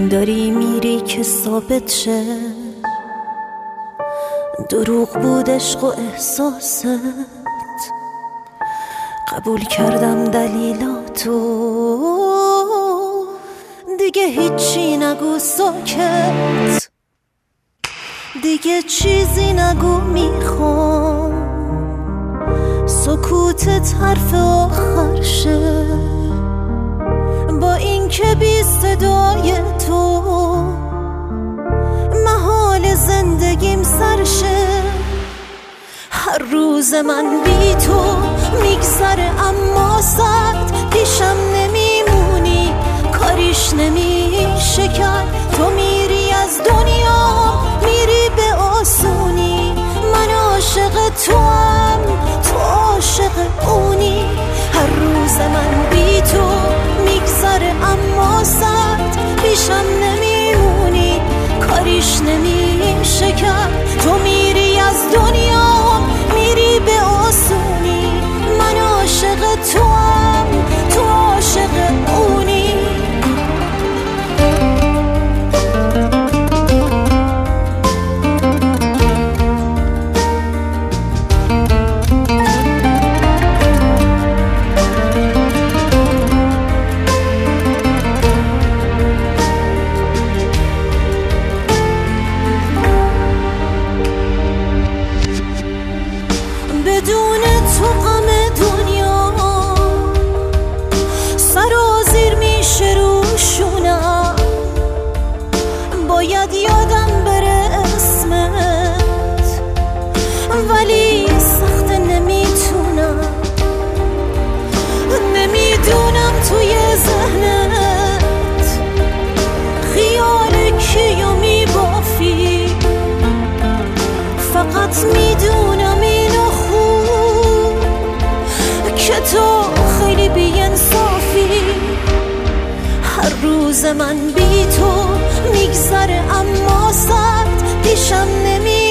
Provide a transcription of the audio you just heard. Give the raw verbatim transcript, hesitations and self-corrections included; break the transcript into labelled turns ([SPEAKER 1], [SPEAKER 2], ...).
[SPEAKER 1] داری میری که ثابت شه دروغ بود عشق و احساست، قبول کردم دلیلاتو، دیگه هیچی نگو ساکت، دیگه چیزی نگو میخوام سکوتت حرف آخر شه، با این که بی صدای تو محال زندگیم سرشه. هر روز من بی تو میگذره اما سخت، پیشم نمیمونی کاریش نمیشه کرد، تو میری از دنیا میری به آسونی، من عاشق تو هم تو عاشق اونی. هر روز من بی تو میگذره اما سخت، پیشم نمیمونی کاریش نمیشه کرد، تو میری از دنیا میری به آسونی، من عاشق تو هم تو عاشق اونی. بدون تو غم دنیا سرازیر میشه روشونم، باید یادم بره اسمت ولی سخت نمیتونم، نمیدونم توی ذهنت خیال کیو میبافی، فقط میدونم اینو خوب که تو خیلی بی‌انصافی. هر روز من بی تو میگذره اما سخت، پیشم نمی